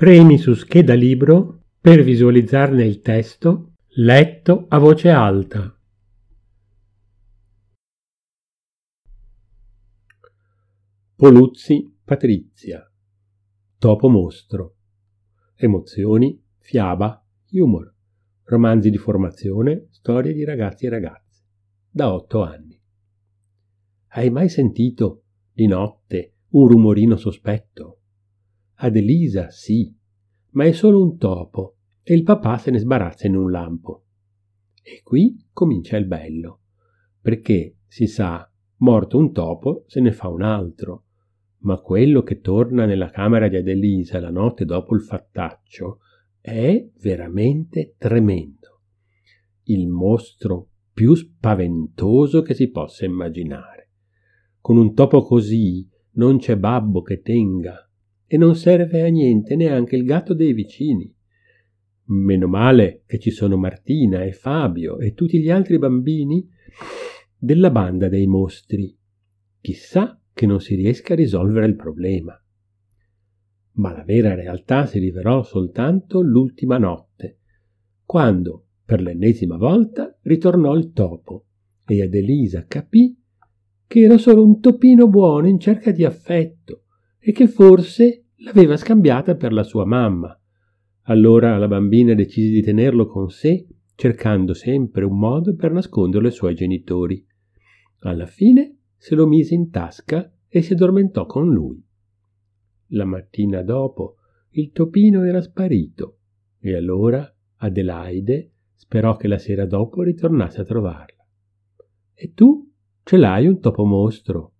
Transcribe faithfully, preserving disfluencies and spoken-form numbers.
Premi su scheda libro per visualizzarne il testo letto a voce alta. Poluzzi, Patrizia. Topo mostro. Emozioni, fiaba, humor. Romanzi di formazione, storie di ragazzi e ragazze. Da otto anni. Hai mai sentito di notte un rumorino sospetto? Ad Elisa sì, ma è solo un topo e il papà se ne sbarazza in un lampo. E qui comincia il bello, perché si sa, morto un topo se ne fa un altro, ma quello che torna nella camera di Adelisa la notte dopo il fattaccio è veramente tremendo. Il mostro più spaventoso che si possa immaginare. Con un topo così non c'è babbo che tenga e non serve a niente neanche il gatto dei vicini. Meno male che ci sono Martina e Fabio e tutti gli altri bambini della banda dei mostri. Chissà che non si riesca a risolvere il problema. Ma la vera realtà si rivelò soltanto l'ultima notte, quando, per l'ennesima volta, ritornò il topo e Adelisa capì che era solo un topino buono in cerca di affetto e che forse l'aveva scambiata per la sua mamma. Allora la bambina decise di tenerlo con sé, cercando sempre un modo per nasconderlo ai suoi genitori. Alla fine se lo mise in tasca e si addormentò con lui. La mattina dopo il topino era sparito e allora Adelaide sperò che la sera dopo ritornasse a trovarla. E tu ce l'hai un topo mostro?